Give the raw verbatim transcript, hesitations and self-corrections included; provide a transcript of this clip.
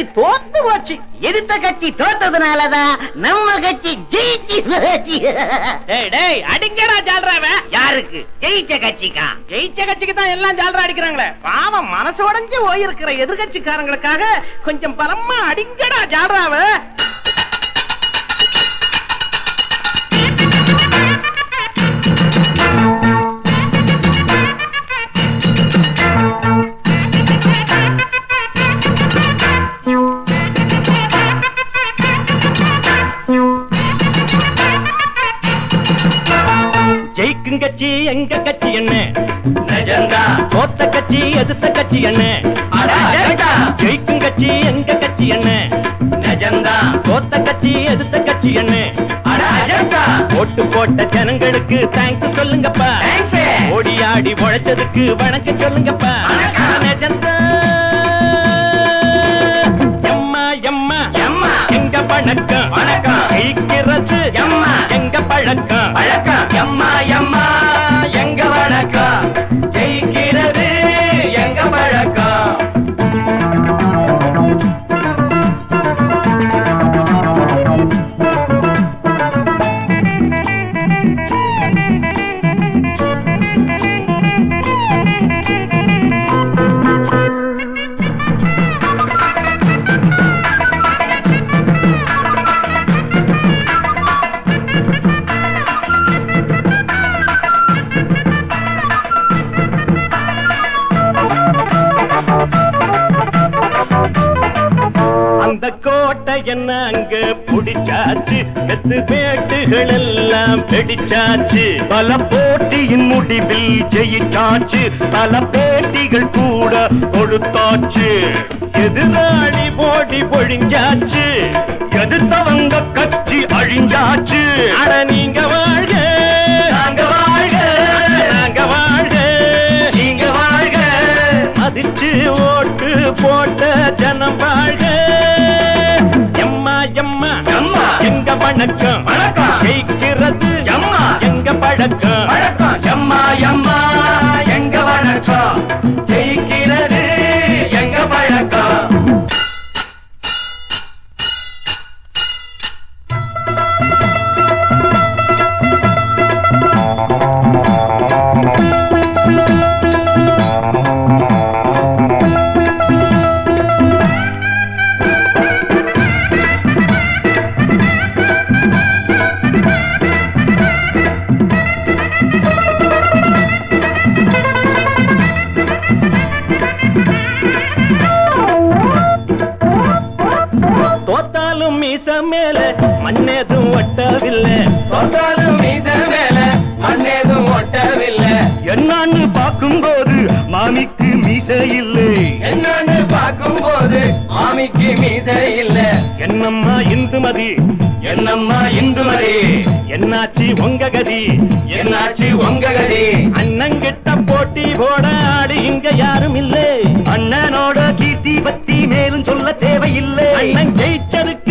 கட்சி தோத்து போச்சு. எதிர்த்த கட்சி தோத்ததுனாலதான் நம்ம கட்சி ஜெயிச்சு போச்சு. டேய் டேய் அடிங்கடா ஜால்ராவ. யாருக்கு? ஜெயிச்ச கட்சிக்கா? ஜெயிச்ச கட்சிக்கு தான் எல்லாம் ஜால்ரா அடிக்கிறாங்களே. பாவம் மனசு உடைஞ்சு போயிருக்கிற எதிர்கட்சிக்காரங்களுக்காக கொஞ்சம் பலமா அடிங்கடா ஜால்ராவ. ஜெயிக்கும் கட்சி எங்க கட்சி என்ன நஜந்தா, தோத்த கட்சி எதிர்த்த கட்சி என்ன ஜெயிக்கும் கட்சி எங்க கட்சி என்ன நஜந்தா, தோத்த கட்சி எதிர்த்த கட்சி என்ன ஓட்டு போட்ட ஜனங்களுக்கு தேங்க்ஸ் சொல்லுங்கப்பா. ஓடி ஆடி உழைச்சதுக்கு வணக்கம் சொல்லுங்கப்பா. நஜந்தா எம்மா எம்மா எம்மா எங்க வணக்கம் வணக்கம். ஜெயிக்கிறது எம்மா எங்க பழக்கம் பழக்கம். எம்மா எம்மா எங்க வணக்கம். ஜெயிக்கிறது எங்க பழக்கம். அந்த கோட்டை என்ன அங்க புடிச்சாச்சு, கத்து பேட்டுகள் எல்லாம் வெடிச்சாச்சு. பல போட்டியின் முடிவில் ஜெயிச்சாச்சு, பல பேட்டிகள் கூட கொடுத்தாச்சு. எதிராளி போடி பொழிஞ்சாச்சு, எதிர்த்தவங்க கட்சி அழிஞ்சாச்சு. அட நீங்க வாழ்க நாங்க வாழ்க, நாங்க வாழ்க நீங்க வாழ்க. மதிச்சு ஓட்டு போட்ட ஜனம் வாழ்க. எம்மா எம்மா எம்மா எங்க வணக்கம் வணக்கம். ஜெயிக்கிறது எம்மா எங்க பழக்கம் பழக்கம். எம்மா எம்மா எங்க வணக்கம். ஜெயிக்கிறது எங்க பழக்கம். தோத்தாலும் மீச மேல மண்ணேதும் ஒட்டவில்லை, தோத்தாலும் மீச மேல மண்ணேதும் ஒட்டவில்லை. என்னான்னு பார்க்கும் போது மாமிக்கு மீச இல்லை, என்னான்னு பார்க்கும் போது மாமிக்கு மீச இல்லை. என்னம்மா இந்துமதி என்னம்மா இந்துமதி, என்னாச்சு உங்க கதி என்னாச்சு உங்க கதி. அண்ணங்கிட்ட போட்டி போட ஆடு இங்க யாரும் இல்லை, அண்ணனோட கீர்த்தி பத்தி மேலும் சொல்ல தேவையில்லை. அண்ணன் ஜெயிச்சதுக்கு